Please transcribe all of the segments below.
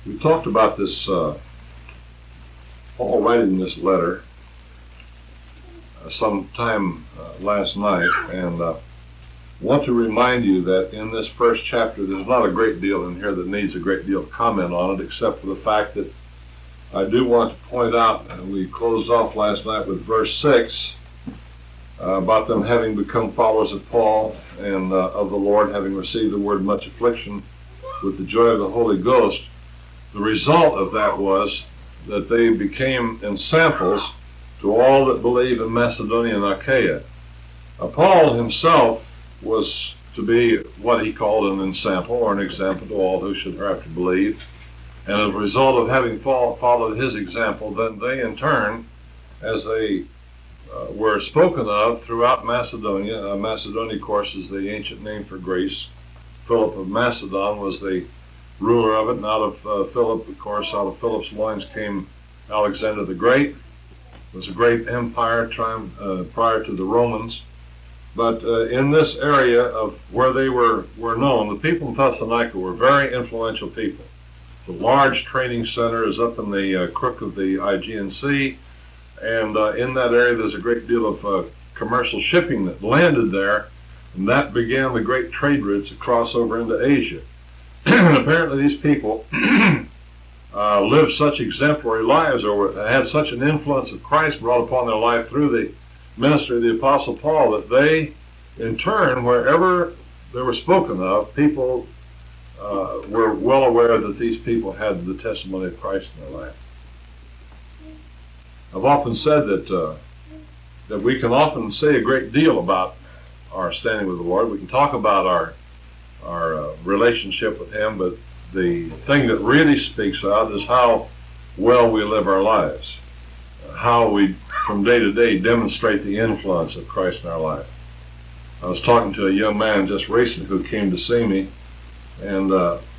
We talked about this, Paul writing this letter sometime last night, and want to remind you that in this first chapter there's not a great deal in here that needs a great deal of comment on it, except for the fact that I do want to point out, and we closed off last night with verse 6, about them having become followers of Paul and of the Lord, having received the word much affliction with the joy of the Holy Ghost. The result of that was that they became ensamples to all that believe in Macedonia and Achaia. Paul himself was to be what he called an ensample or an example to all who should hereafter believe. And as a result of having followed his example, then they in turn, as they were spoken of throughout Macedonia. Macedonia, of course, is the ancient name for Greece. Philip of Macedon was the ruler of it, and out of Philip, of course, out of Philip's loins came Alexander the Great. It was a great empire prior to the Romans. But in this area of where they were known, the people in Thessalonica were very influential people. The large training center is up in the crook of the Aegean Sea, and in that area there's a great deal of commercial shipping that landed there, and that began the great trade routes across over into Asia. And apparently these people lived such exemplary lives, or had such an influence of Christ brought upon their life through the ministry of the Apostle Paul, that they, in turn, wherever they were spoken of, people were well aware that these people had the testimony of Christ in their life. I've often said that we can often say a great deal about our standing with the Lord. We can talk about our relationship with Him, but the thing that really speaks out is how well we live our lives, how we, from day to day, demonstrate the influence of Christ in our life. I was talking to a young man just recently who came to see me, and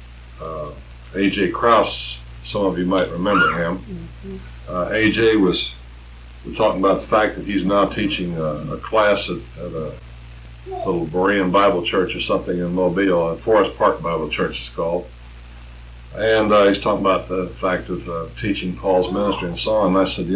A.J. Krause, some of you might remember him. A.J. was talking about the fact that he's now teaching a class at a little Berean Bible church or something in Mobile, Forest Park Bible Church it's called. And he's talking about the fact of teaching Paul's ministry and so on. And I said,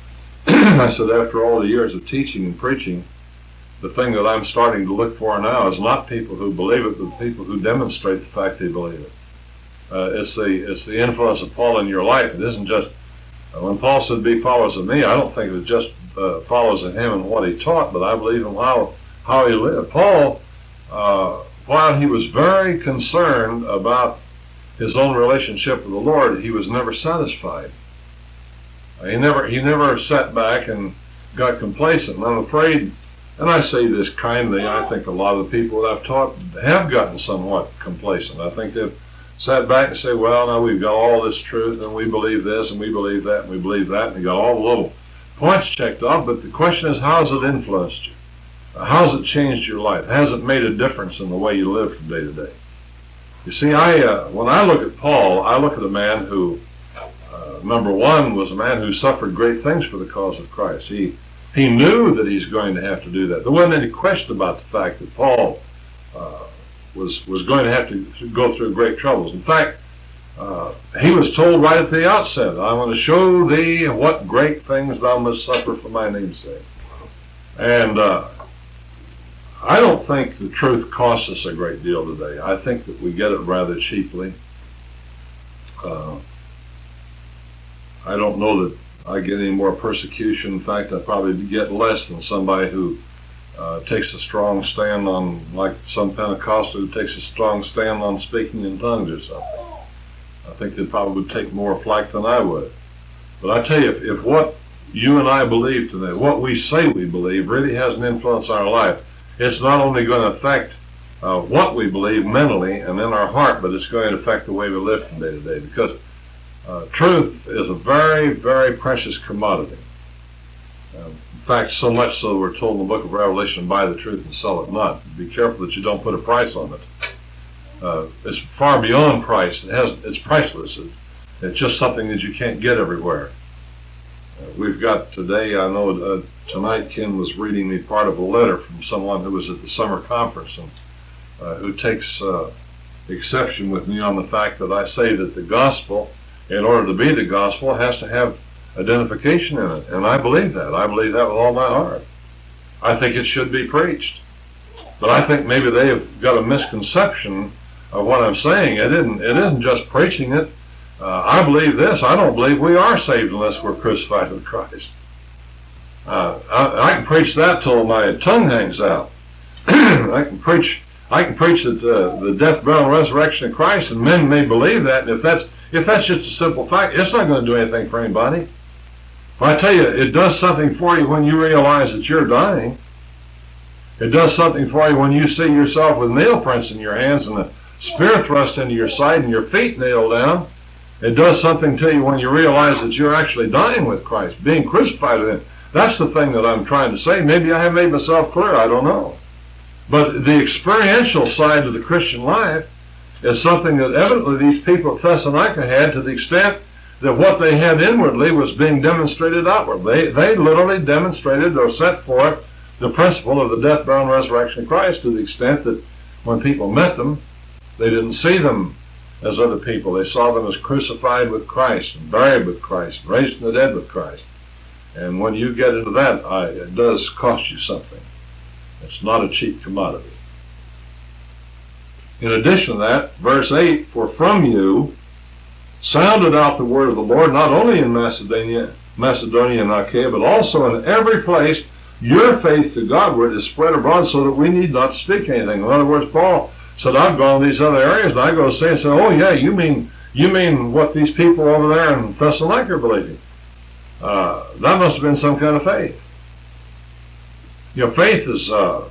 I said, after all the years of teaching and preaching, the thing that I'm starting to look for now is not people who believe it, but people who demonstrate the fact they believe it. It's the influence of Paul in your life. It isn't just, when Paul said, be followers of me, I don't think it was just followers of him and what he taught, but I believe in how he lived. Paul, while he was very concerned about his own relationship with the Lord, he was never satisfied. He never sat back and got complacent. And I'm afraid, and I say this kindly, I think a lot of the people that I've taught have gotten somewhat complacent. I think they've sat back and say, well, now we've got all this truth, and we believe this, and we believe that, and we believe that, and you got all the little points checked off, but the question is, how has it influenced you? How has it changed your life? Has it made a difference in the way you live from day to day? You see, when I look at Paul, I look at a man who, number one, was a man who suffered great things for the cause of Christ. He knew that he's going to have to do that. There wasn't any question about the fact that Paul was going to have to go through great troubles. In fact, he was told right at the outset, I want to show thee what great things thou must suffer for my name's sake. And I don't think the truth costs us a great deal today. I think that we get it rather cheaply. I don't know that I get any more persecution. In fact, I probably get less than somebody who takes a strong stand on, like some Pentecostal who takes a strong stand on speaking in tongues or something. I think they probably would take more flack than I would. But I tell you, if what you and I believe today, what we say we believe, really has an influence on our life, it's not only going to affect what we believe mentally and in our heart, but it's going to affect the way we live from day to day, because truth is a very, very precious commodity. In fact, so much so we're told in the book of Revelation, buy the truth and sell it not. Be careful that you don't put a price on it. It's far beyond price. It's priceless. It's just something that you can't get everywhere. We've got today, I know tonight Ken was reading me part of a letter from someone who was at the summer conference and who takes exception with me on the fact that I say that the gospel in order to be the gospel, has to have identification in it. And I believe that. I believe that with all my heart. I think it should be preached. But I think maybe they have got a misconception of what I'm saying. It isn't just preaching it. I believe this. I don't believe we are saved unless we're crucified with Christ. I can preach that till my tongue hangs out. I can preach that the death, burial, and resurrection of Christ, and men may believe that. And if that's just a simple fact, it's not going to do anything for anybody. But I tell you, it does something for you when you realize that you're dying. It does something for you when you see yourself with nail prints in your hands and a spear thrust into your side and your feet nailed down. It does something to you when you realize that you're actually dying with Christ, being crucified with Him. That's the thing that I'm trying to say. Maybe I have made myself clear, I don't know. But the experiential side of the Christian life is something that evidently these people at Thessalonica had, to the extent that what they had inwardly was being demonstrated outwardly. They literally demonstrated or set forth the principle of the death, burial, and resurrection of Christ, to the extent that when people met them, they didn't see them as other people. They saw them as crucified with Christ and buried with Christ, raised from the dead with Christ. And when you get into that, it does cost you something. It's not a cheap commodity. In addition to that, verse 8, for from you sounded out the word of the Lord, not only in Macedonia and Achaia, but also in every place. Your faith to Godward is spread abroad, so that we need not speak anything. In other words, Paul said, I've gone to these other areas, and I go say, oh yeah, you mean what these people over there in Thessalonica are believing. That must have been some kind of faith. You know, faith is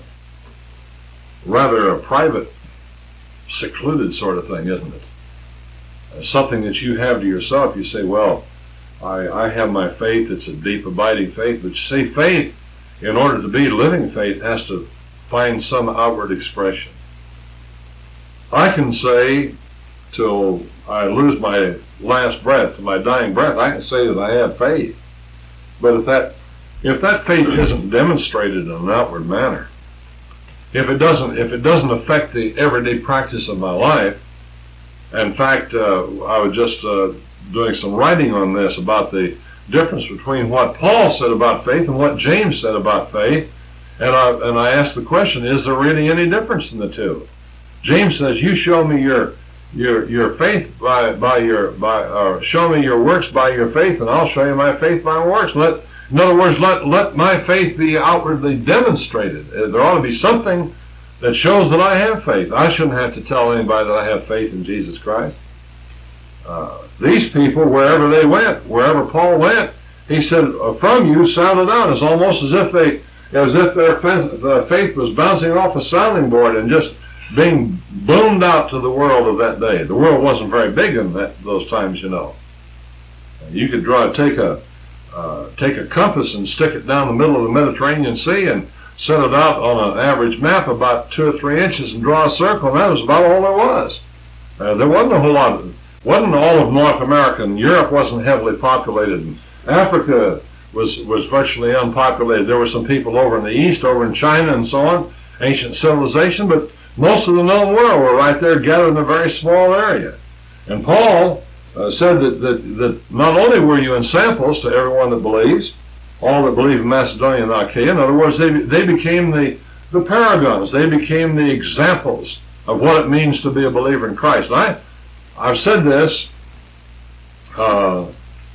rather a private, secluded sort of thing, isn't it? Something that you have to yourself. You say, well, I have my faith. It's a deep, abiding faith. But you see, faith, in order to be living faith, has to find some outward expression. I can say till I lose my last breath, to my dying breath, I can say that I have faith. But if that faith isn't demonstrated in an outward manner, if it doesn't affect the everyday practice of my life, in fact, I was just doing some writing on this about the difference between what Paul said about faith and what James said about faith, and I asked the question: is there really any difference in the two? James says, "You show me your faith or show me your works by your faith, and I'll show you my faith by my works." In other words, let my faith be outwardly demonstrated. There ought to be something that shows that I have faith. I shouldn't have to tell anybody that I have faith in Jesus Christ. These people, wherever they went, wherever Paul went, he said, "From you sounded out," as almost as if their faith was bouncing off a sounding board and just being boomed out to the world of that day. The world wasn't very big in those times, you know. You could take a compass and stick it down the middle of the Mediterranean Sea and set it out on an average map about 2 or 3 inches and draw a circle, and that was about all there was. There wasn't a whole lot. Wasn't all of North America, and Europe wasn't heavily populated, and Africa was virtually unpopulated. There were some people over in the east, over in China and so on, ancient civilization, but most of the known world were right there gathered in a very small area. And Paul said that not only were you in samples to everyone that believes, all that believe in Macedonia and Achaia, in other words, they became the paragons, they became the examples of what it means to be a believer in Christ. And I've said this, God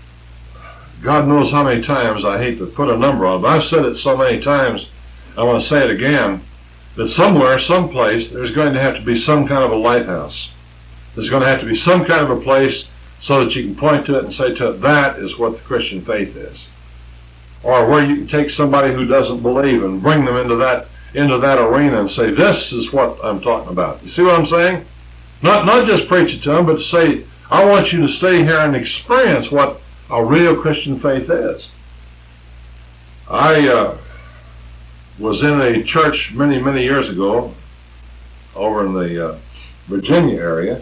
knows how many times, I hate to put a number on it, but I've said it so many times, I want to say it again, that somewhere, someplace, there's going to have to be some kind of a lighthouse. There's going to have to be some kind of a place so that you can point to it and say to it, that is what the Christian faith is. Or where you can take somebody who doesn't believe and bring them into that arena and say, this is what I'm talking about. You see what I'm saying? Not just preach it to them, but to say, I want you to stay here and experience what a real Christian faith is. I was in a church many, many years ago over in the Virginia area,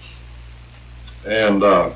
and the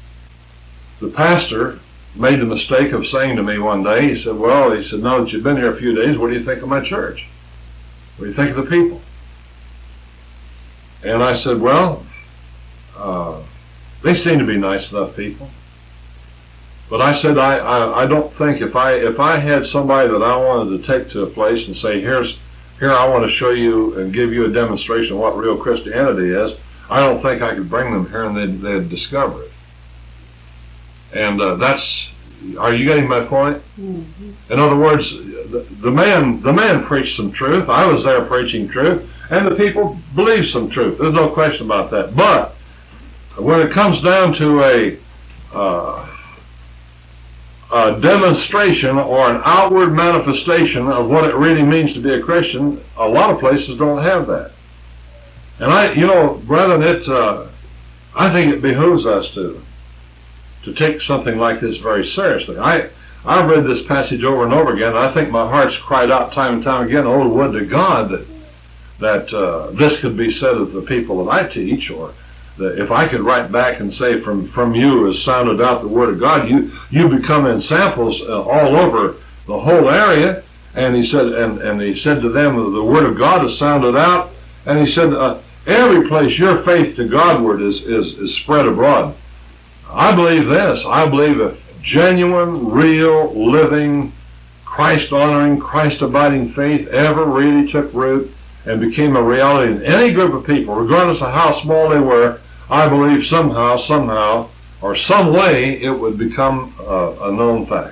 pastor made the mistake of saying to me one day, he said, now that you've been here a few days, what do you think of my church? What do you think of the people? And I said, They seem to be nice enough people. But I said, I don't think if I had somebody that I wanted to take to a place and say, here I want to show you and give you a demonstration of what real Christianity is, I don't think I could bring them here and they'd discover it. And are you getting my point? Mm-hmm. In other words, the man preached some truth. I was there preaching truth, and the people believed some truth. There's no question about that. But when it comes down to a demonstration or an outward manifestation of what it really means to be a Christian, a lot of places don't have that. And brethren, I think it behooves us to take something like this very seriously. I've read this passage over and over again, and I think my heart's cried out time and time again, oh, would to God that this could be said of the people that I teach, or that if I could write back and say from you has sounded out the Word of God, you become in samples all over the whole area. And he said, and he said to them, the Word of God has sounded out. And he said, every place your faith to Godward is spread abroad. I believe this. I believe if genuine, real, living, Christ-honoring, Christ-abiding faith ever really took root and became a reality in any group of people, regardless of how small they were, I believe somehow, or some way, it would become a known fact.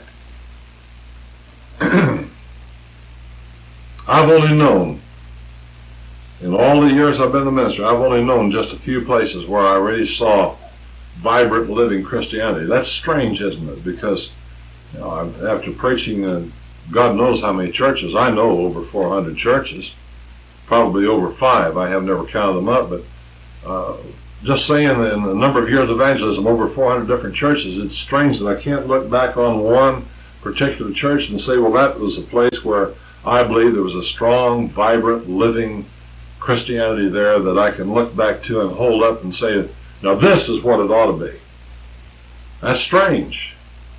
I've only known, in all the years I've been a minister, I've only known just a few places where I really saw vibrant, living Christianity. That's strange, isn't it? Because after preaching God knows how many churches, I know over 400 churches, probably over 5. I have never counted them up, but just saying in the number of years of evangelism, over 400 different churches, it's strange that I can't look back on one particular church and say, well, that was a place where I believe there was a strong, vibrant, living Christianity there that I can look back to and hold up and say, now this is what it ought to be. That's strange.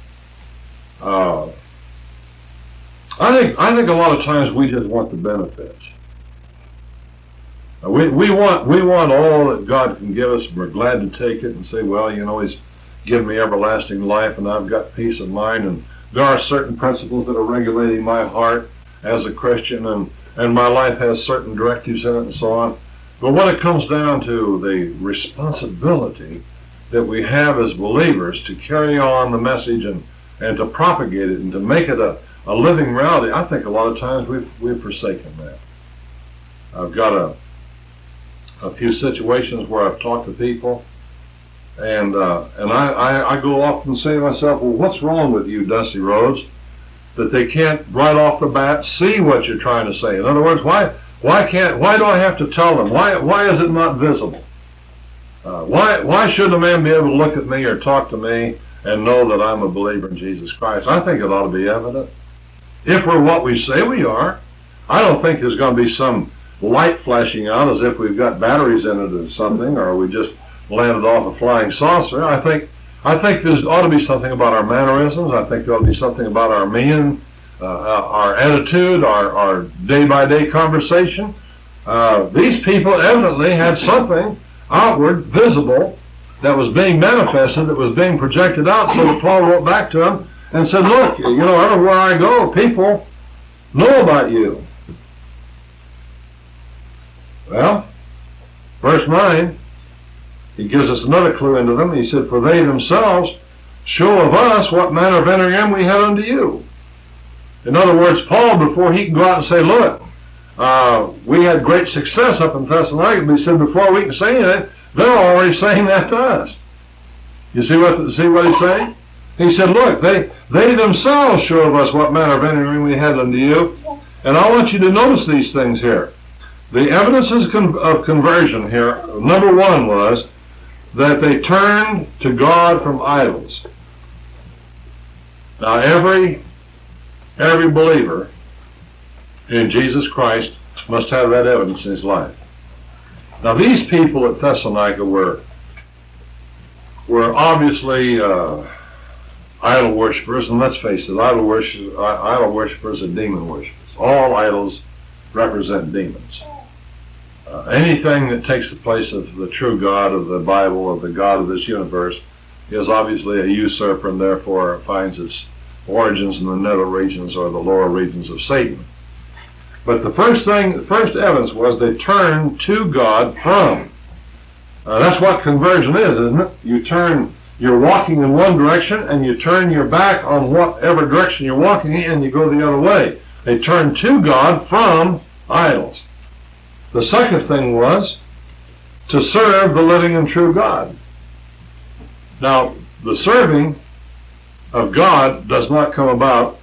I think a lot of times we just want the benefits. We want all that God can give us, and we're glad to take it and say, well, He's given me everlasting life, and I've got peace of mind, and there are certain principles that are regulating my heart as a Christian, and my life has certain directives in it and so on. But when it comes down to the responsibility that we have as believers to carry on the message and to propagate it and to make it a living reality, I think a lot of times we've forsaken that. I've got a few situations where I've talked to people, and I go off and say to myself, well, what's wrong with you, Dusty Rhodes, that they can't right off the bat see what you're trying to say? In other words, why do I have to tell them? Why is it not visible? Why should a man be able to look at me or talk to me and know that I'm a believer in Jesus Christ? I think it ought to be evident. If we're what we say we are, I don't think there's going to be some light flashing out as if we've got batteries in it or something, or we just landed off a flying saucer. I think there ought to be something about our mannerisms. I think there ought to be something about our mien, our attitude, our day-by-day conversation. These people evidently had something outward, visible, that was being manifested, that was being projected out, so that Paul wrote back to them and said, look, everywhere I go, people know about you. Well, verse 9, he gives us another clue into them. He said, for they themselves show of us what manner of entering in we had unto you. In other words, Paul, before he can go out and say, look, we had great success up in Thessalonica, he said, before we can say anything, they're already saying that to us. You see what he's saying? He said, look, they themselves show of us what manner of entering we had unto you. And I want you to notice these things here. The evidences of conversion here, number one was that they turned to God from idols. Now every believer in Jesus Christ must have that evidence in his life. Now these people at Thessalonica were obviously idol worshippers, and let's face it, idol worshippers are demon worshippers. All idols represent demons. Anything that takes the place of the true God of the Bible, of the God of this universe, is obviously a usurper and therefore finds its origins in the nether regions or the lower regions of Satan. But the first evidence was they turned to God from. That's what conversion is, isn't it? You're walking in one direction and you turn your back on whatever direction you're walking in and you go the other way. They turned to God from idols. The second thing was to serve the living and true God. Now, the serving of God does not come about,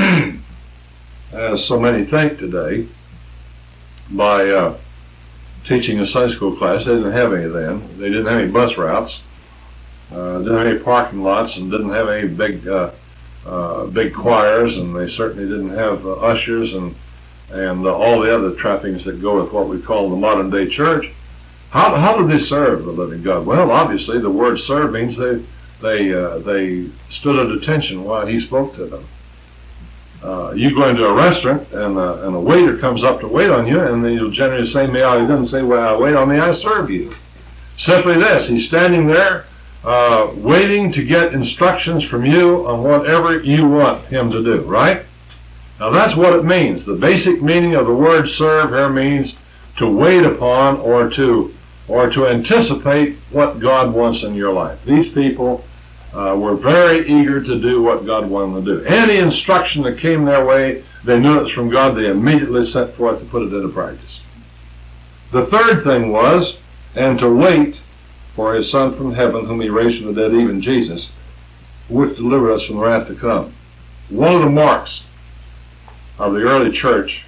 as so many think today, by teaching a Sunday school class. They didn't have any then. They didn't have any bus routes, didn't have any parking lots, and didn't have any big choirs, and they certainly didn't have ushers and all the other trappings that go with what we call the modern day church. How did they serve the living God? Well, obviously the word serve means they stood at attention while he spoke to them. You go into a restaurant and a waiter comes up to wait on you, and then you'll generally say, he doesn't say, well, wait on me, I serve you. Simply this, he's standing there waiting to get instructions from you on whatever you want him to do, right? Now that's what it means. The basic meaning of the word serve here means to wait upon or to anticipate what God wants in your life. These people were very eager to do what God wanted to do. Any instruction that came their way, they knew it was from God. They immediately set forth to put it into practice. The third thing was, and to wait for his Son from heaven, whom he raised from the dead, even Jesus, which delivered us from the wrath to come. One of the marks of the early church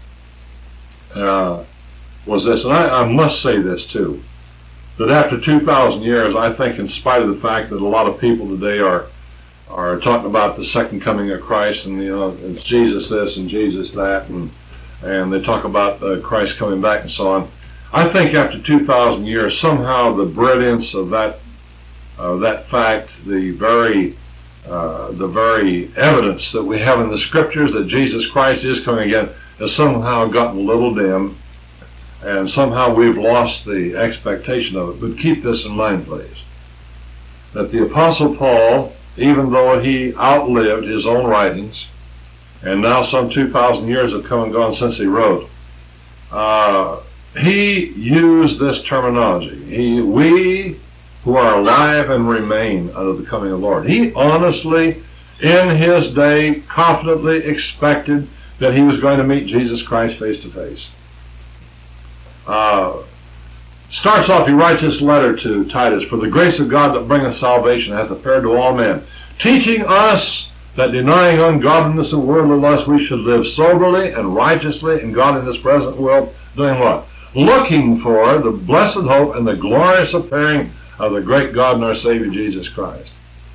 was this, and I must say this too, that after 2,000 years, I think in spite of the fact that a lot of people today are talking about the second coming of Christ, and it's Jesus this and Jesus that, and they talk about Christ coming back and so on. I think after 2,000 years, somehow the brilliance of that fact, the very evidence that we have in the Scriptures that Jesus Christ is coming again, has somehow gotten a little dim, and somehow we've lost the expectation of it. But keep this in mind, please, that the Apostle Paul, even though he outlived his own writings, and now some 2,000 years have come and gone since he wrote, he used this terminology. We who are alive and remain unto the coming of the Lord. He honestly, in his day, confidently expected that he was going to meet Jesus Christ face to face. Starts off, he writes this letter to Titus, for the grace of God that bringeth salvation hath appeared to all men, teaching us that denying ungodliness and worldly lust, we should live soberly and righteously in God in this present world, doing what? Looking for the blessed hope and the glorious appearing of the great God and our Savior Jesus Christ.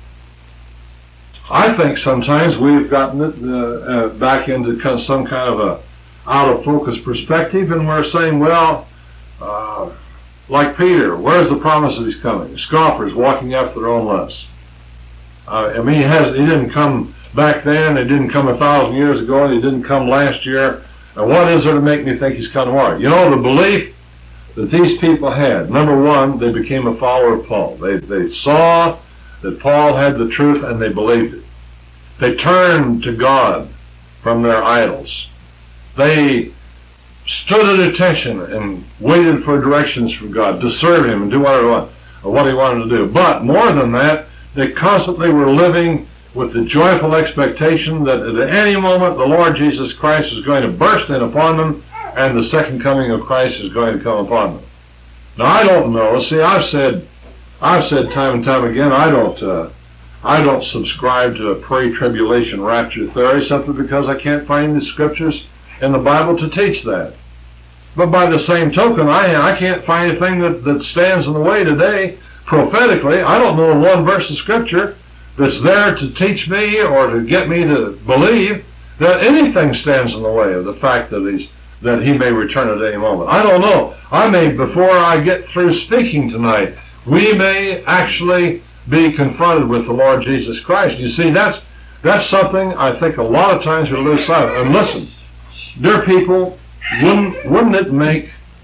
I think sometimes we've gotten it back into some kind of a out-of-focus perspective, and we're saying, well, like Peter, where's the promise that he's coming? Scoffers walking after their own lusts. He didn't come back then, it didn't come 1,000 years ago, and he didn't come last year. And what is there to make me think he's coming tomorrow? You know, the belief that these people had, number one, they became a follower of Paul. They saw that Paul had the truth and they believed it. They turned to God from their idols. They stood at attention and waited for directions from God to serve him and do what he wanted to do. But more than that, they constantly were living with the joyful expectation that at any moment the Lord Jesus Christ is going to burst in upon them and the second coming of Christ is going to come upon them. Now, I don't know. See, I've said time and time again, I don't subscribe to a pre-tribulation rapture theory simply because I can't find the Scriptures in the Bible to teach that. But by the same token, I can't find anything that stands in the way today prophetically. I don't know one verse of Scripture that's there to teach me or to get me to believe that anything stands in the way of the fact that he may return at any moment. I don't know. Before I get through speaking tonight, we may actually be confronted with the Lord Jesus Christ. You see, that's something I think a lot of times we lose sight of. And listen, dear people, wouldn't it make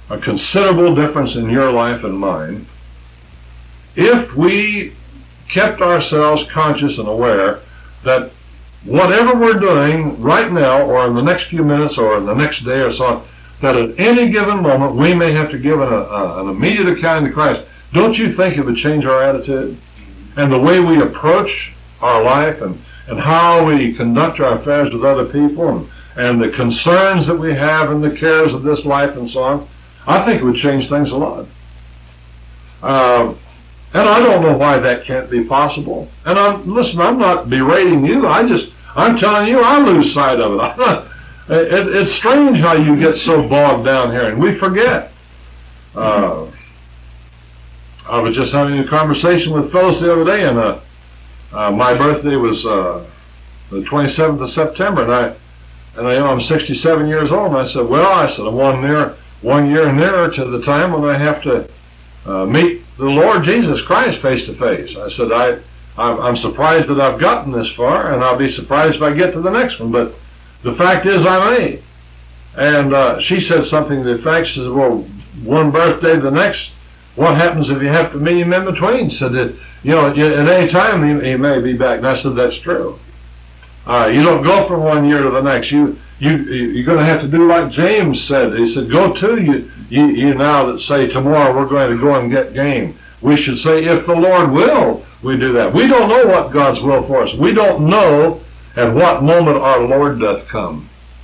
a considerable difference in your life and mine if we kept ourselves conscious and aware that whatever we're doing right now or in the next few minutes or in the next day or so on, that at any given moment we may have to give an immediate account to Christ. Don't you think it would change our attitude and the way we approach our life and how we conduct our affairs with other people and the concerns that we have and the cares of this life and so on? I think it would change things a lot. And I don't know why that can't be possible. And listen, I'm not berating you. I'm telling you, I lose sight of it. It's strange how you get so bogged down here, and we forget. I was just having a conversation with Phyllis the other day, and my birthday was the 27th of September, and I'm 67 years old, and I said, I'm 1 year nearer to the time when I have to meet the Lord Jesus Christ face to face. I said, I'm surprised that I've gotten this far, and I'll be surprised if I get to the next one, but the fact is I may. And she said something to the effect, she said, well, one birthday to the next, what happens if you have to meet him in between? She said that, at any time he may be back. And I said, that's true. You don't go from 1 year to the next. You're going to have to do like James said. He said, go to you now that say tomorrow we're going to go and get game. We should say, if the Lord will, we do that. We don't know what God's will for us. We don't know at what moment our Lord doth come.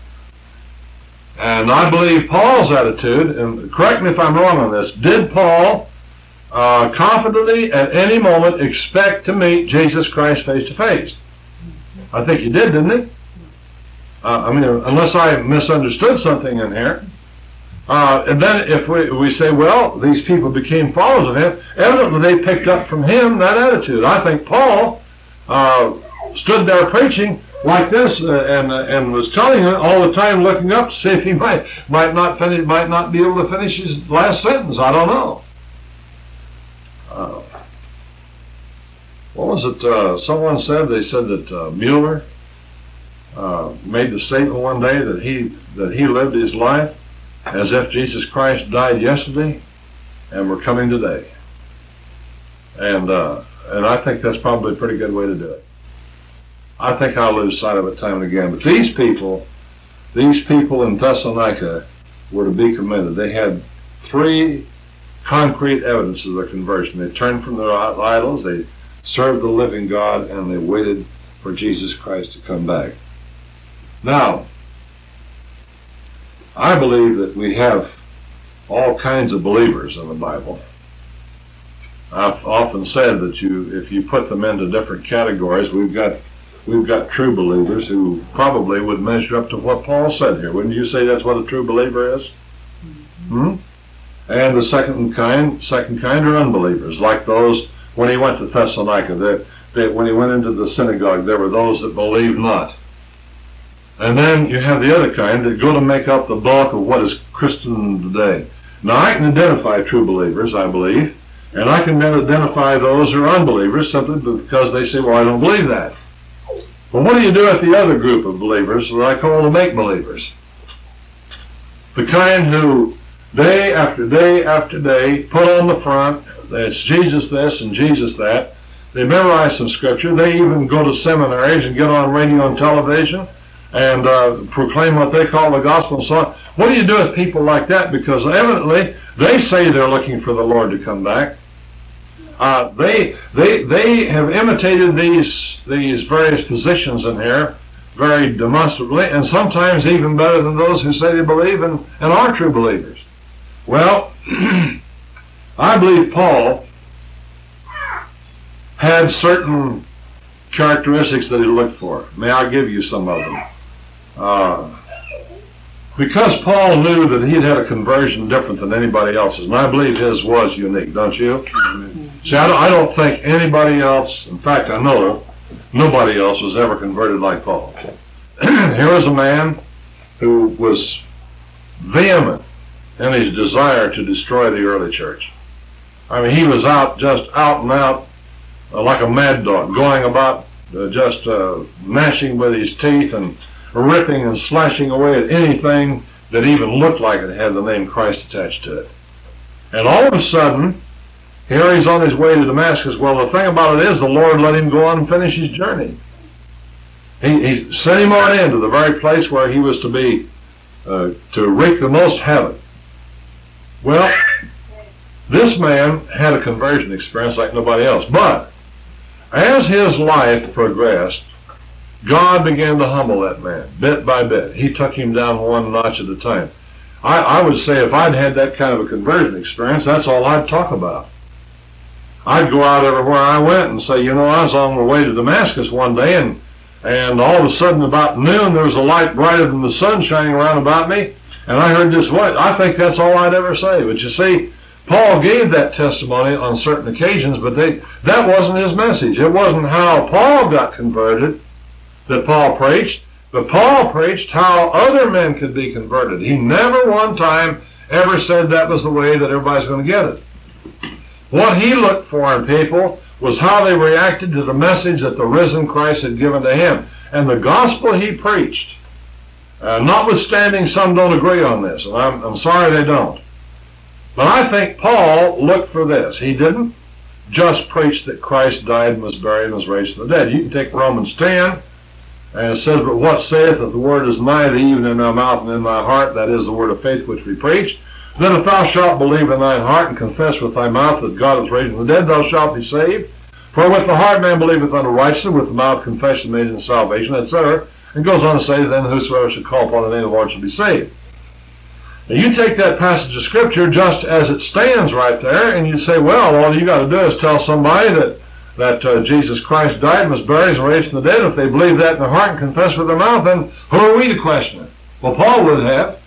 And I believe Paul's attitude, and correct me if I'm wrong on this, did Paul confidently at any moment expect to meet Jesus Christ face to face? I think he did, didn't he? Unless I misunderstood something in here. And then if we say, well, these people became followers of him, evidently they picked up from him that attitude. I think Paul stood there preaching like this and was telling it all the time, looking up to see if he might not be able to finish his last sentence. I don't know. What was it? Someone said, they said that Mueller made the statement one day that he lived his life as if Jesus Christ died yesterday and were coming today. And I think that's probably a pretty good way to do it. I think I'll lose sight of it time and again. But these people in Thessalonica were to be commended. They had 3 concrete evidences of their conversion. They turned from their idols, they served the living God, and they waited for Jesus Christ to come back. Now, I believe that we have all kinds of believers in the Bible. I've often said that if you put them into different categories, we've got true believers who probably would measure up to what Paul said here. Wouldn't you say that's what a true believer is? And the second kind are unbelievers, like those when he went to Thessalonica. When he went into the synagogue, there were those that believed not. And then you have the other kind that go to make up the bulk of what is Christian today. Now, I can identify true believers, I believe, and I can then identify those who are unbelievers simply because they say, well, I don't believe that. Well, what do you do with the other group of believers that I call the make-believers? The kind who day after day after day put on the front, it's Jesus this and Jesus that. They memorize some scripture. They even go to seminaries and get on radio and television and proclaim what they call the gospel and so on. What do you do with people like that? Because evidently they say they're looking for the Lord to come back. They have imitated these various positions in here very demonstrably, and sometimes even better than those who say they believe and are true believers. Well, I believe Paul had certain characteristics that he looked for. May I give you some of them? Because Paul knew that he'd had a conversion different than anybody else's, and I believe his was unique, don't you? See, I don't think anybody else, in fact, I know nobody else was ever converted like Paul. Here was a man who was vehement in his desire to destroy the early church. I mean, he was just out and out like a mad dog, going about just gnashing with his teeth and ripping and slashing away at anything that even looked like it had the name Christ attached to it. And all of a sudden, here he's on his way to Damascus. Well, the thing about it is the Lord let him go on and finish his journey. He sent him on into the very place where he was to be, to wreak the most havoc. Well, this man had a conversion experience like nobody else. But as his life progressed, God began to humble that man bit by bit. He took him down one notch at a time. I would say if I'd had that kind of a conversion experience, that's all I'd talk about. I'd go out everywhere I went and say, you know, I was on my way to Damascus one day, and all of a sudden about noon there was a light brighter than the sun shining around about me, and I heard this voice. I think that's all I'd ever say. But you see, Paul gave that testimony on certain occasions, but that wasn't his message. It wasn't how Paul got converted that Paul preached, but Paul preached how other men could be converted. He never one time ever said that was the way that everybody's going to get it. What he looked for in people was how they reacted to the message that the risen Christ had given to him. And the gospel he preached, notwithstanding some don't agree on this, and I'm sorry they don't, but I think Paul looked for this. He didn't just preach that Christ died and was buried and was raised from the dead. You can take Romans 10, and it says, but what saith that the word is nigh thee, even in thy mouth and in thy heart, that is the word of faith which we preach. Then if thou shalt believe in thine heart and confess with thy mouth that God is raised from the dead, thou shalt be saved. For with the heart man believeth unto righteousness, with the mouth confession made unto salvation, etc. And goes on to say, then whosoever shall call upon the name of the Lord shall be saved. Now you take that passage of Scripture just as it stands right there, and you say, well, all you got to do is tell somebody that Jesus Christ died and was buried and raised from the dead. If they believe that in their heart and confess with their mouth, then who are we to question it? Well, Paul would have.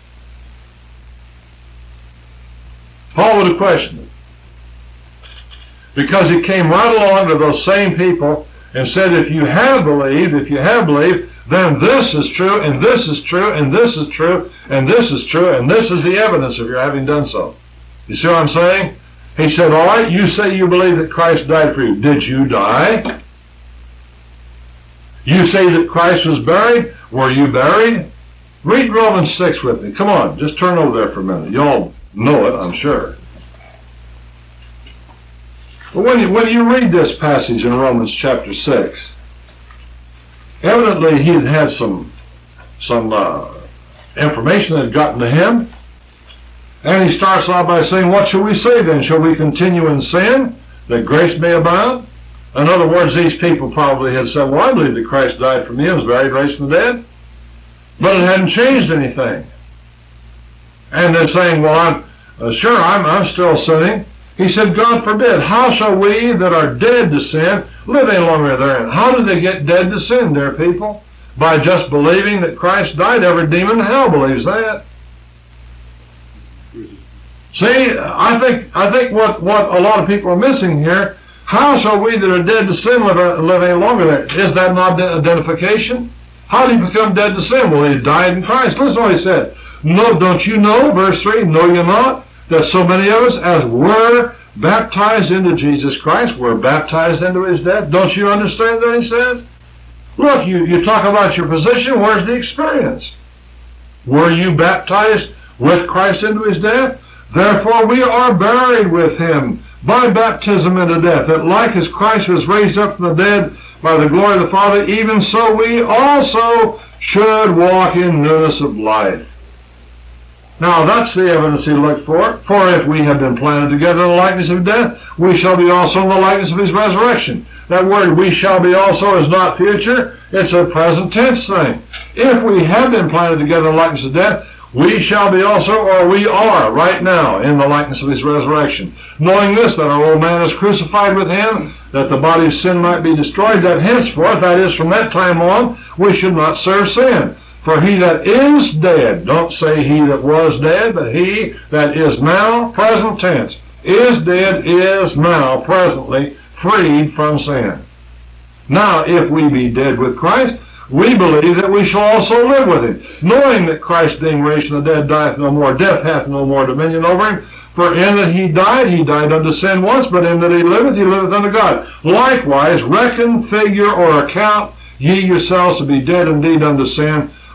Paul would have questioned it. Because he came right along to those same people and said, if you have believed, then this is true, and this is true, and this is true, and this is true, and this is the evidence of your having done so. You see what I'm saying? He said, all right, you say you believe that Christ died for you. Did you die? You say that Christ was buried. Were you buried? Read Romans 6 with me. Come on, just turn over there for a minute. Y'all know it, I'm sure. But when you read this passage in Romans chapter 6, evidently he had some information that had gotten to him. And he starts off by saying, what shall we say then? Shall we continue in sin, that grace may abound? In other words, these people probably had said, well, I believe that Christ died for me and was buried, raised from the dead. But it hadn't changed anything. And they're saying, well, I'm still sinning. He said, God forbid. How shall we that are dead to sin live any longer therein? How did they get dead to sin, dear people? By just believing that Christ died. Every demon in hell believes that. See, I think what a lot of people are missing here, how shall we that are dead to sin live any longer there? Is that not identification? How did he become dead to sin? Well, he died in Christ. Listen to what he said. No, don't you know, verse 3, know you not, that so many of us as were baptized into Jesus Christ, were baptized into his death? Don't you understand that, he says? Look, you talk about your position, where's the experience? Were you baptized with Christ into his death? Therefore we are buried with him by baptism into death, that like as Christ was raised up from the dead by the glory of the Father, even so we also should walk in newness of life. Now that's the evidence he looked for. For if we have been planted together in the likeness of death, we shall be also in the likeness of his resurrection. That word we shall be also is not future, it's a present tense thing. If we have been planted together in the likeness of death, we shall be also, or we are right now, in the likeness of his resurrection. Knowing this, that our old man is crucified with him, that the body of sin might be destroyed, that henceforth, that is from that time on, we should not serve sin. For he that is dead, don't say he that was dead, but he that is now, present tense, is dead, is now, presently, freed from sin. Now, if we be dead with Christ, we believe that we shall also live with him, knowing that Christ being raised from the dead dieth no more, death hath no more dominion over him. For in that he died unto sin once, but in that he liveth unto God. Likewise, reckon, figure, or account ye yourselves to be dead indeed unto sin,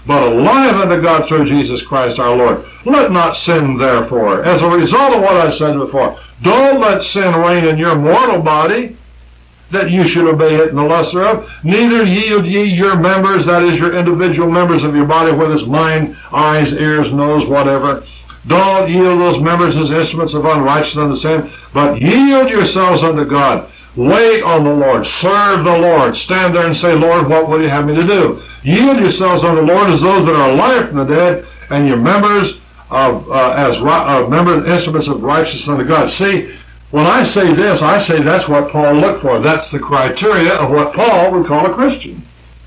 but alive unto God through Jesus Christ our Lord. Let not sin, therefore, as a result of what I said before, don't let sin reign in your mortal body, that you should obey it in the lust thereof. Neither yield ye your members, that is, your individual members of your body, whether it's mind, eyes, ears, nose, whatever. Don't yield those members as instruments of unrighteousness unto sin, but yield yourselves unto God. Wait on the Lord. Serve the Lord. Stand there and say, Lord, what will you have me to do? Yield yourselves unto the Lord as those that are alive from the dead, and your members as members, instruments of righteousness unto God. See, when I say this, I say that's what Paul looked for. That's the criteria of what Paul would call a Christian.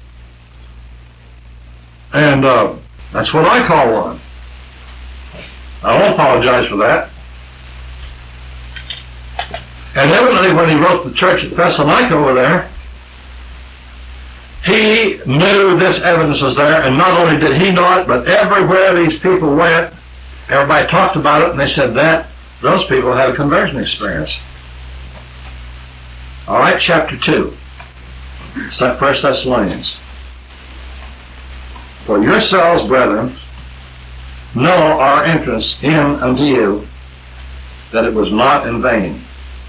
And that's what I call one. I won't apologize for that. And evidently when he wrote the church at Thessalonica over there, he knew this evidence was there, and not only did he know it, but everywhere these people went, everybody talked about it, and they said that those people had a conversion experience. All right, chapter 2, 1 Thessalonians. For yourselves, brethren, know our entrance in unto you, that it was not in vain.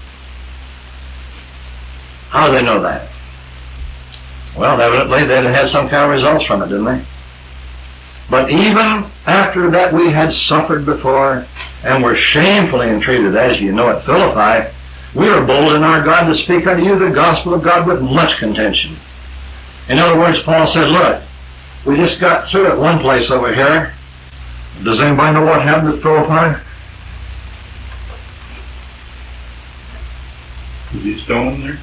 How do they know that? Well, evidently they had some kind of results from it, didn't they? But even after that we had suffered before and were shamefully entreated, as you know at Philippi, we are bold in our God to speak unto you the gospel of God with much contention. In other words, Paul said, look, we just got through at one place over here. Does anybody know what happened at Philippi? Was he stoned there?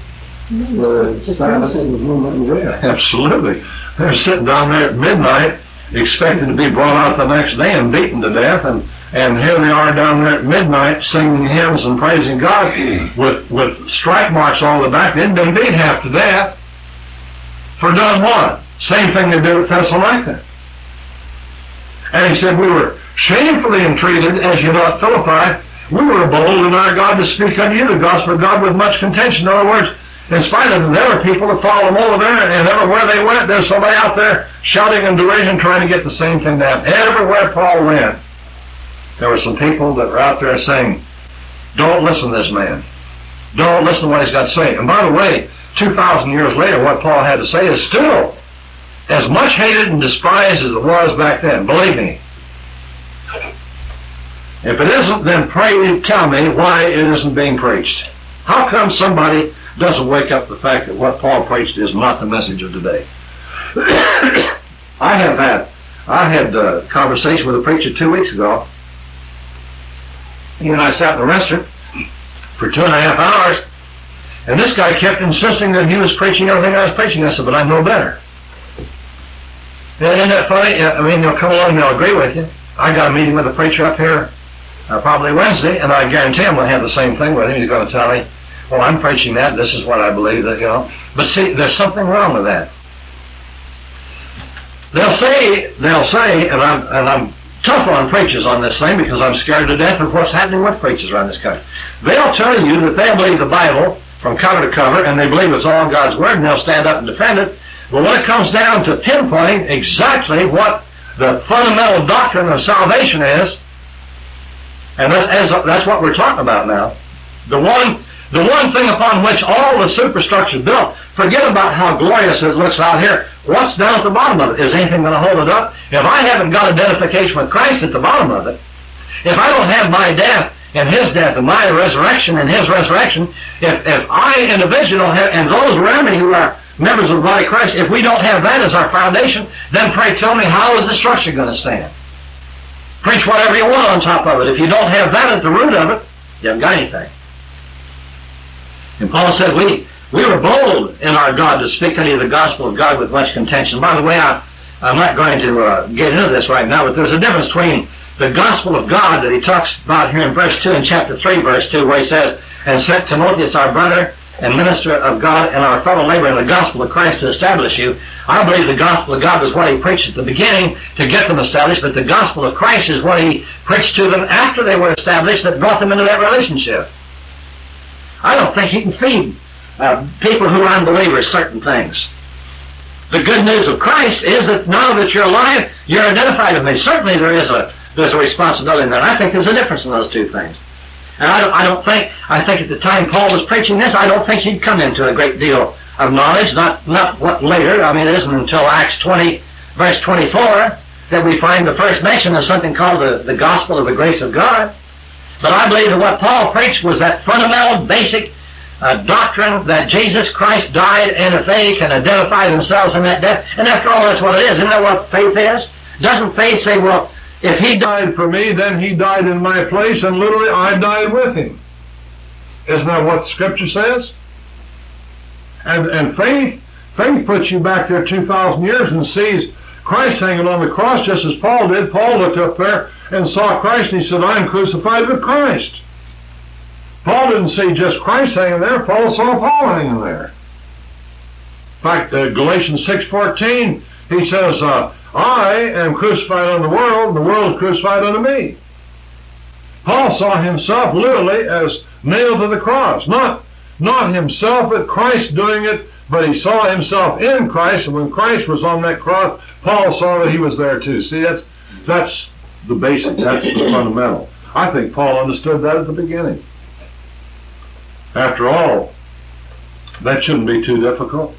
Absolutely. They're sitting down there at midnight expecting to be brought out the next day and beaten to death, and here they are down there at midnight singing hymns and praising God with strike marks all the back. They'd been beat half to death. For done what? Same thing they did at Thessalonica. And he said, we were shamefully entreated, as you know at Philippi, we were bold in our God to speak unto you the gospel of God with much contention. In other words, in spite of them, there were people that followed them over there, and everywhere they went, there's somebody out there shouting in derision, trying to get the same thing down. Everywhere Paul went, there were some people that were out there saying, don't listen to this man. Don't listen to what he's got to say. And by the way, 2,000 years later, what Paul had to say is still as much hated and despised as it was back then. Believe me. If it isn't, then pray tell me why it isn't being preached. How come somebody doesn't wake up to the fact that what Paul preached is not the message of today? I had a conversation with a preacher 2 weeks ago. He and I sat in the restaurant for 2.5 hours, and this guy kept insisting that he was preaching everything I was preaching. I said, but I know better. Isn't that funny? I mean, they'll come along and they'll agree with you. I got a meeting with a preacher up here probably Wednesday, and I guarantee I'm going to have the same thing with him. He's going to tell me, well, I'm preaching that. This is what I believe that, you know. But see, there's something wrong with that. They'll say, and I'm tough on preachers on this thing because I'm scared to death of what's happening with preachers around this country. They'll tell you that they believe the Bible from cover to cover, and they believe it's all God's Word, and they'll stand up and defend it. But when it comes down to pinpointing exactly what the fundamental doctrine of salvation is, and that's what we're talking about now, the one thing upon which all the superstructure is built, forget about how glorious it looks out here. What's down at the bottom of it? Is anything going to hold it up? If I haven't got identification with Christ at the bottom of it, if I don't have my death and His death and my resurrection and His resurrection, if I individual have, and those around me who are members of the body of Christ, if we don't have that as our foundation, then pray tell me, how is the structure going to stand? Preach whatever you want on top of it. If you don't have that at the root of it, you haven't got anything. And Paul said, we were bold in our God to speak unto you the gospel of God with much contention. By the way, I'm not going to get into this right now, but there's a difference between the gospel of God that he talks about here in verse 2 in chapter 3, verse 2, where he says, and sent Timotheus, our brother and minister of God and our fellow laborer in the gospel of Christ to establish you. I believe the gospel of God was what he preached at the beginning to get them established, but the gospel of Christ is what he preached to them after they were established that brought them into that relationship. I don't think he can feed people who are unbelievers certain things. The good news of Christ is that now that you're alive, you're identified with me. Certainly there's a responsibility in that. I think there's a difference in those two things. And I think at the time Paul was preaching this, I don't think he'd come into a great deal of knowledge, not what later. I mean, it isn't until Acts 20, verse 24, that we find the first mention of something called the gospel of the grace of God. But I believe that what Paul preached was that fundamental, basic doctrine that Jesus Christ died, and if they can identify themselves in that death, and after all, that's what it is. Isn't that what faith is? Doesn't faith say, well, if he died for me, then he died in my place, and literally I died with him? Isn't that what Scripture says? And faith puts you back there 2,000 years and sees Christ hanging on the cross just as Paul did. Paul looked up there and saw Christ, and he said, I'm crucified with Christ. Paul didn't see just Christ hanging there. Paul saw Paul hanging there. In fact, Galatians 6:14, he says, I am crucified unto the world, and the world is crucified unto me. Paul saw himself literally as nailed to the cross. Not himself, but Christ doing it, but he saw himself in Christ, and when Christ was on that cross, Paul saw that he was there too. See, that's the basic, that's the fundamental. I think Paul understood that at the beginning. After all, that shouldn't be too difficult.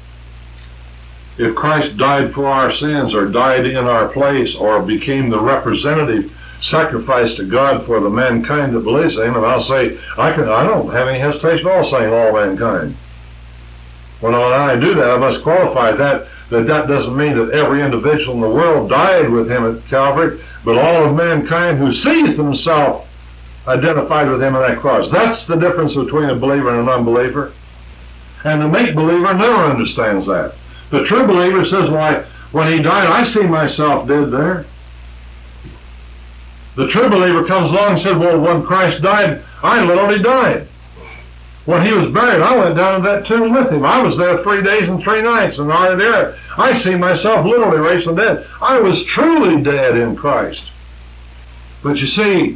If Christ died for our sins, or died in our place, or became the representative sacrifice to God for the mankind that believes in him, and I'll say, I don't have any hesitation at all saying all mankind. When I do that, I must qualify that doesn't mean that every individual in the world died with him at Calvary, but all of mankind who sees themselves identified with him on that cross. That's the difference between a believer and an unbeliever. And the make-believer never understands that. The true believer says, why, when he died, I see myself dead there. The true believer comes along and says, well, when Christ died, I literally died. When he was buried, I went down to that tomb with him. I was there 3 days and 3 nights, and I see myself literally raised from the dead. I was truly dead in Christ. But you see,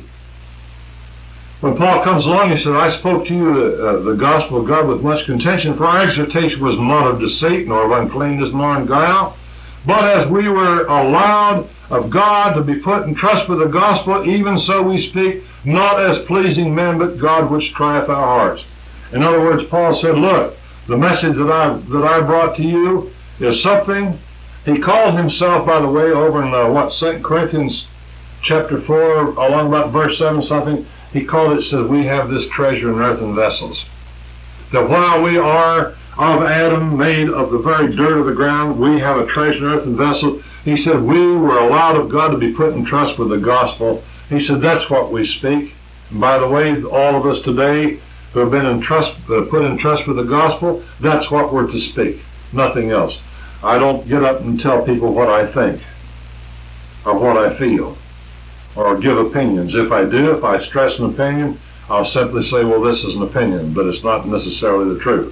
when Paul comes along, he said, I spoke to you the gospel of God with much contention, for our exhortation was not of deceit, nor of uncleanness, nor in guile. But as we were allowed of God to be put in trust with the gospel, even so we speak, not as pleasing men, but God which trieth our hearts. In other words, Paul said, look, the message that I brought to you is something. He called himself, by the way, over in 2 Corinthians chapter 4, along about verse 7 something, he called it, said, we have this treasure in earthen vessels. That while we are of Adam, made of the very dirt of the ground, we have a treasure in earthen vessels. He said, we were allowed of God to be put in trust with the gospel. He said, that's what we speak. And by the way, all of us today who have been put in trust with the gospel, that's what we're to speak, nothing else. I don't get up and tell people what I think or what I feel or give opinions. If I do, if I stress an opinion, I'll simply say, well, this is an opinion, but it's not necessarily the truth.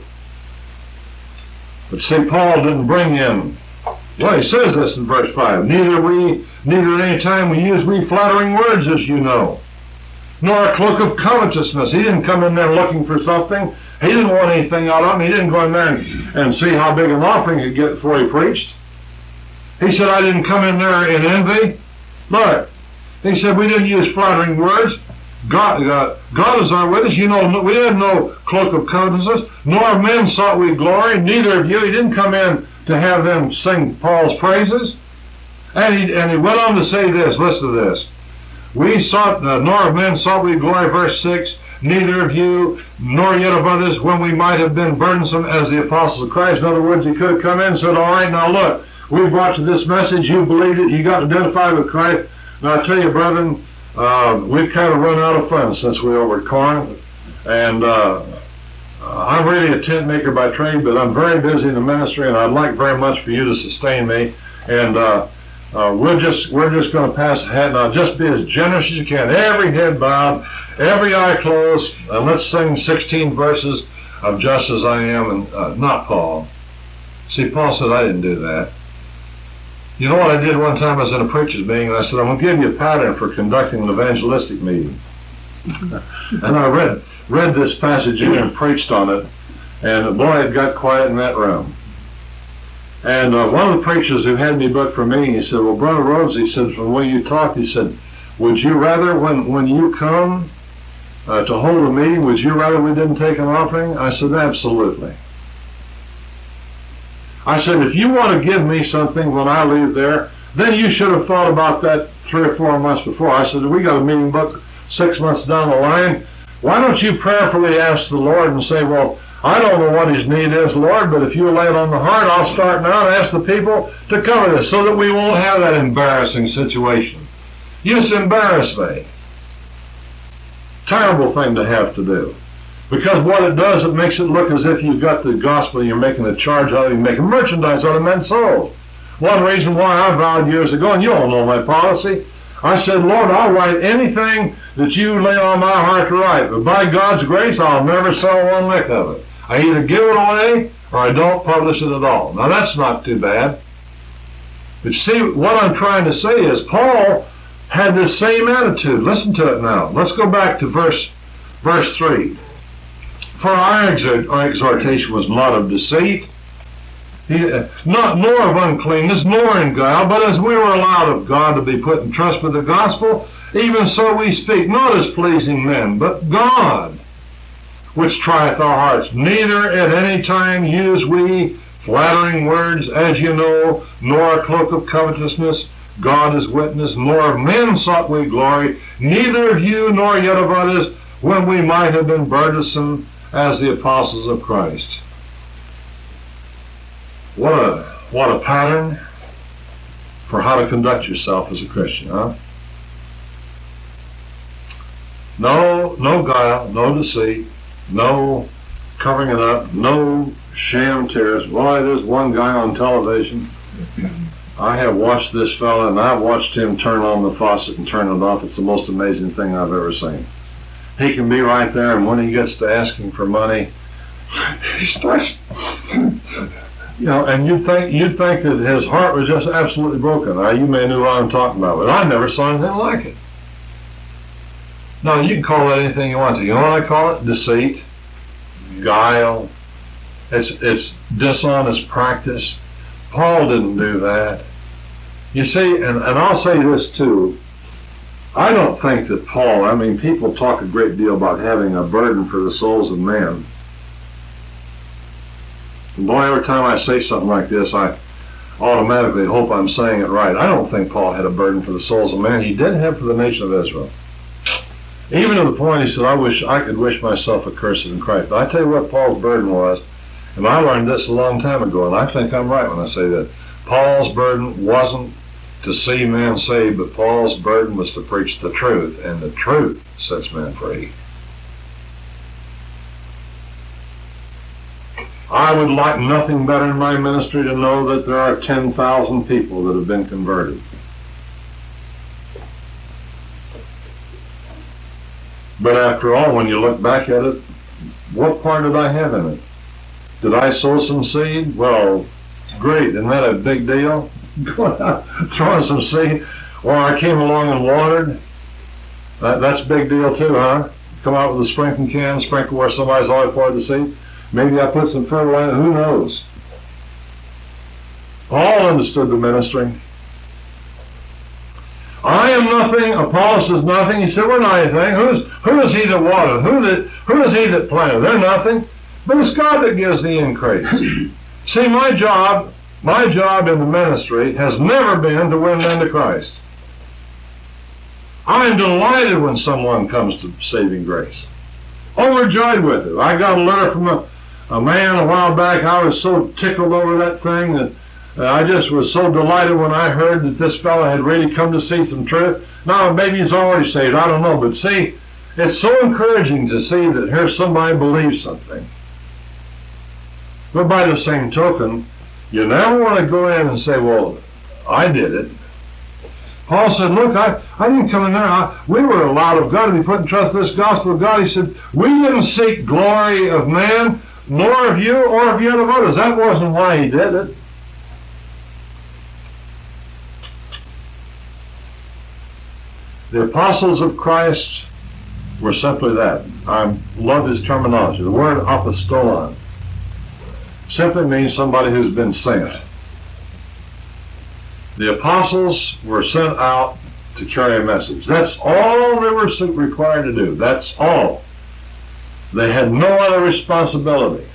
But see, Paul didn't bring in, well, he says this in verse 5, neither at any time we use flattering words, as you know, nor a cloak of covetousness. He didn't come in there looking for something. He didn't want anything out of him. He didn't go in there and see how big an offering he could get before he preached. He said, I didn't come in there in envy. Look, he said, we didn't use flattering words. God is our witness. You know, we had no cloak of covetousness, nor of men sought we glory, neither of you. He didn't come in to have them sing Paul's praises. And he went on to say this, listen to this. We sought, nor of men sought we glory, verse 6, neither of you, nor yet of others, when we might have been burdensome as the apostles of Christ. In other words, he could have come in and said, all right, now look, we brought you this message, you believed it, you got identified with Christ. Now I tell you, brethren, we've kind of run out of funds since we were over at Corinth, and I'm really a tent maker by trade, but I'm very busy in the ministry, and I'd like very much for you to sustain me, and we're just going to pass a hat. Now just be as generous as you can, every head bowed, every eye closed, and let's sing 16 verses of Just As I Am, and not Paul. See, Paul said, I didn't do that. You know what I did one time? I was in a preacher's meeting, and I said, I'm going to give you a pattern for conducting an evangelistic meeting. And I read this passage in and preached on it, and boy, it got quiet in that room. And one of the preachers who had me booked for me, he said, well, Brother Rhodes, he said, from the way you talked, he said, would you rather, when you come to hold a meeting, would you rather we didn't take an offering? I said, absolutely. I said, if you want to give me something when I leave there, then you should have thought about that 3 or 4 months before. I said, we got a meeting booked 6 months down the line. Why don't you prayerfully ask the Lord and say, well, I don't know what his need is, Lord, but if you lay it on the heart, I'll start now and ask the people to cover this so that we won't have that embarrassing situation. You just embarrass me. Terrible thing to have to do. Because what it does, it makes it look as if you've got the gospel and you're making a charge out of it, you're making merchandise out of men's souls. One reason why I vowed years ago, and you all know my policy, I said, Lord, I'll write anything that you lay on my heart to write, but by God's grace, I'll never sell one lick of it. I either give it away or I don't publish it at all. Now that's not too bad. But see, what I'm trying to say is Paul had this same attitude. Listen to it now. Let's go back to verse 3. For our exhortation was not of deceit, nor of uncleanness, nor in guile, but as we were allowed of God to be put in trust with the gospel, even so we speak, not as pleasing men, but God, which trieth our hearts. Neither at any time use we flattering words, as you know, nor a cloak of covetousness. God is witness, nor of men sought we glory, neither of you nor yet of others, when we might have been burdensome as the apostles of Christ. What a pattern for how to conduct yourself as a Christian, huh? No guile, no deceit, no covering it up, no sham tears. Boy, there's one guy on television. I have watched this fella, and I've watched him turn on the faucet and turn it off. It's the most amazing thing I've ever seen. He can be right there, and when he gets to asking for money, he starts, and you'd think that his heart was just absolutely broken. Now, you may know what I'm talking about, but I never saw anything like it. No, you can call it anything you want to. You know what I call it? Deceit, guile. It's dishonest practice. Paul didn't do that. You see, and I'll say this too, I don't think that Paul, people talk a great deal about having a burden for the souls of men. And boy, every time I say something like this, I automatically hope I'm saying it right. I don't think Paul had a burden for the souls of men. He did have for the nation of Israel. Even to the point he said, I wish I could wish myself accursed in Christ. But I tell you what Paul's burden was, and I learned this a long time ago, and I think I'm right when I say that. Paul's burden wasn't to see men saved, but Paul's burden was to preach the truth, and the truth sets men free. I would like nothing better in my ministry to know that there are 10,000 people that have been converted. But after all, when you look back at it, what part did I have in it? Did I sow some seed? Well, great. Isn't that a big deal? Going out, throwing some seed. Or I came along and watered. That's a big deal too, huh? Come out with a sprinkling can, sprinkle where somebody's already poured the seed. Maybe I put some fertilizer, who knows? Paul understood the ministry. I am nothing, Apollos is nothing. He said, we're not anything. Who is he that watered? Who is he that planted? They're nothing. But it's God that gives the increase. See, my job in the ministry has never been to win men to Christ. I am delighted when someone comes to saving grace. Overjoyed with it. I got a letter from a man a while back. I was so tickled over that thing that I just was so delighted when I heard that this fellow had really come to see some truth. Now, maybe he's already saved, I don't know. But see, it's so encouraging to see that here's somebody believes something. But by the same token, you never want to go in and say, well, I did it. Paul said, look, I didn't come in there. We were allowed of God to be put in trust in this gospel of God. He said, we didn't seek glory of man, nor of you, or of yet of others. That wasn't why he did it. The apostles of Christ were simply that. I love his terminology. The word apostolon simply means somebody who's been sent. The apostles were sent out to carry a message. That's all they were required to do. That's all. They had no other responsibility.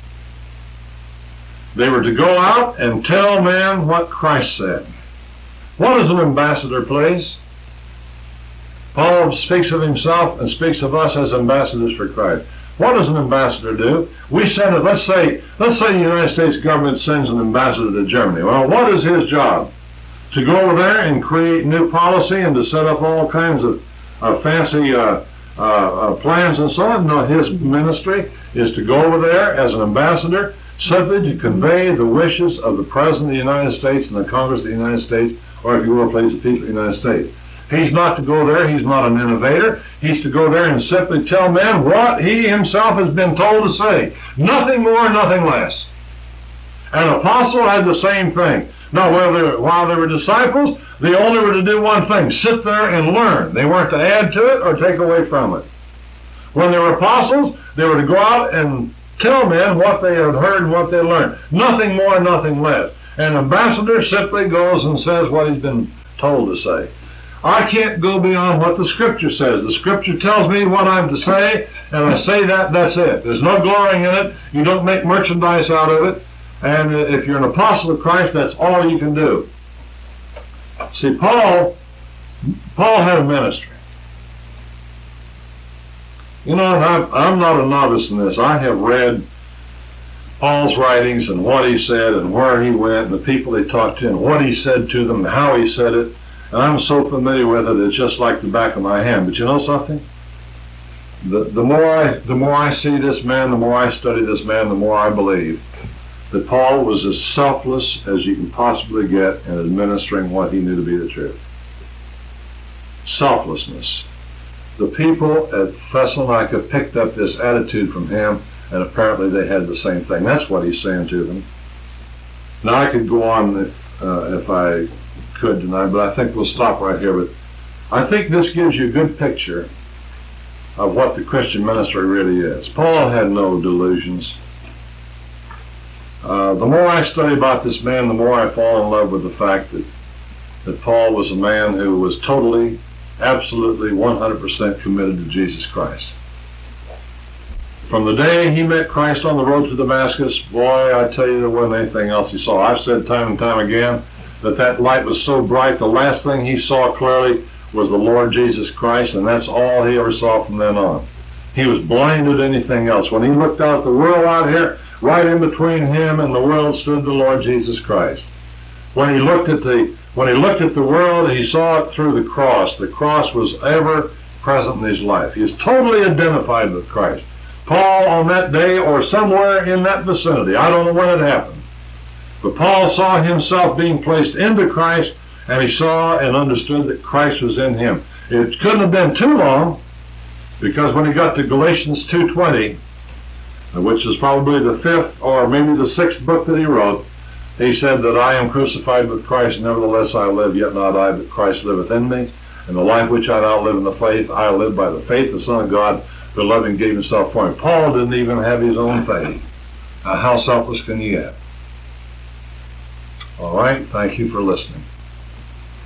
They were to go out and tell men what Christ said. What is an ambassador, please? Paul speaks of himself and speaks of us as ambassadors for Christ. What does an ambassador do? We send it, let's say the United States government sends an ambassador to Germany. Well, what is his job? To go over there and create new policy and to set up all kinds of fancy plans and so on? No, his ministry is to go over there as an ambassador, simply to convey the wishes of the President of the United States and the Congress of the United States, or if you will, please, the people of the United States. He's not to go there, he's not an innovator. He's to go there and simply tell men what he himself has been told to say. Nothing more, nothing less. An apostle had the same thing. Now, while they were disciples, they only were to do one thing: sit there and learn. They weren't to add to it or take away from it. When they were apostles, they were to go out and tell men what they had heard and what they learned. Nothing more, nothing less. An ambassador simply goes and says what he's been told to say. I can't go beyond what the Scripture says. The Scripture tells me what I'm to say, and I say that, that's it. There's no glorying in it. You don't make merchandise out of it. And if you're an apostle of Christ, that's all you can do. See, Paul had a ministry. You know, I'm not a novice in this. I have read Paul's writings and what he said and where he went and the people he talked to and what he said to them and how he said it. And I'm so familiar with it, it's just like the back of my hand. But you know something? The more I see this man, the more I study this man, the more I believe that Paul was as selfless as you can possibly get in administering what he knew to be the truth. Selflessness. The people at Thessalonica picked up this attitude from him, and apparently they had the same thing. That's what he's saying to them. Now I could go on if I could tonight, but I think we'll stop right here. But I think this gives you a good picture of what the Christian ministry really is. Paul had no delusions. The more I study about this man, the more I fall in love with the fact that Paul was a man who was totally, absolutely, 100% committed to Jesus Christ. From the day he met Christ on the road to Damascus, boy, I tell you, there wasn't anything else he saw. I've said time and time again that light was so bright, the last thing he saw clearly was the Lord Jesus Christ, and that's all he ever saw from then on. He was blind to anything else. When he looked out at the world out here, right in between him and the world stood the Lord Jesus Christ. When he looked at the world, he saw it through the cross. The cross was ever present in his life. He was totally identified with Christ. Paul, on that day or somewhere in that vicinity, I don't know when it happened, but Paul saw himself being placed into Christ, and he saw and understood that Christ was in him. It couldn't have been too long, because when he got to Galatians 2:20, which is probably the 5th or maybe the 6th book that he wrote, he said that I am crucified with Christ, nevertheless I live, yet not I, but Christ liveth in me. And the life which I now live in the faith, I live by the faith of the Son of God, who loved and gave himself for me. Paul didn't even have his own faith. How selfless can you get? All right, thank you for listening.